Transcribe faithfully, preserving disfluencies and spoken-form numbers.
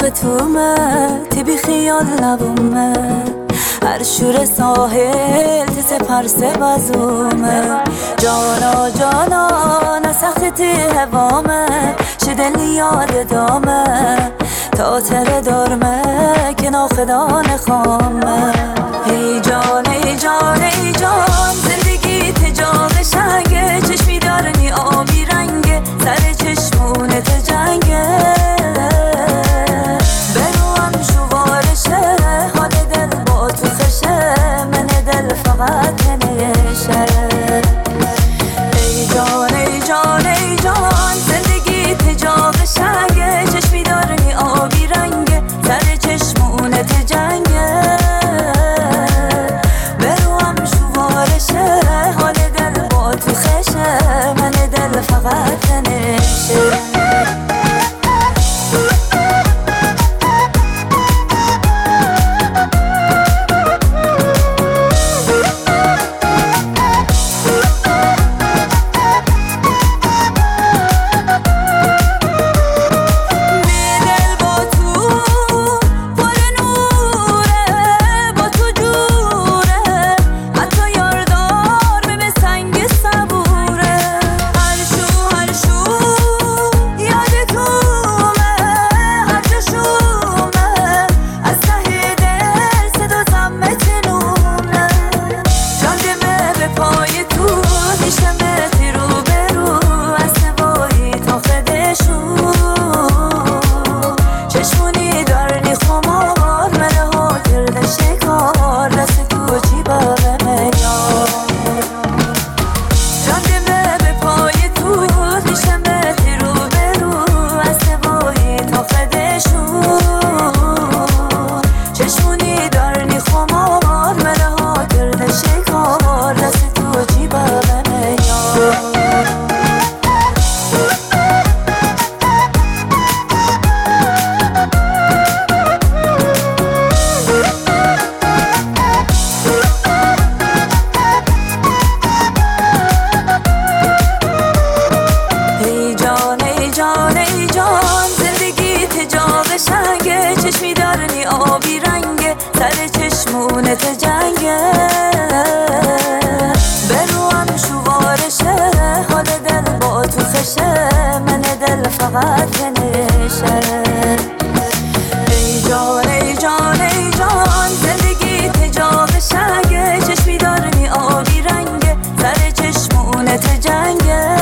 تومه تی بی خیال لبومه هر شور ساحل تی سپرسه بزومه جانا جانا نسختی هوامه شدل یاد دامه تا تره دارمه که ناخدان خامه ای جان ای جان ای جان زندگی تجاق شنگه چشمی دارنی آبی رنگه سر چشمونت جنگه بروم شوارشه حال دل با تو خشه من دل فقط نشه ای جان ای جان ای جان زندگی تجاق شنگه چشمی دارنی آبی رنگه سر چشمونت جنگه بروم شوارشه حال دل با تو خشه من دل فقط نشه شنگه چشمی دارنی آبی رنگه سر چشمونت جنگه بروم شوارشه حال دل با تو خشه من دل فقط نشه ای جان ای جان ای جان زندگی تجاق شنگه چشمی دارنی آبی رنگه سر چشمونت جنگه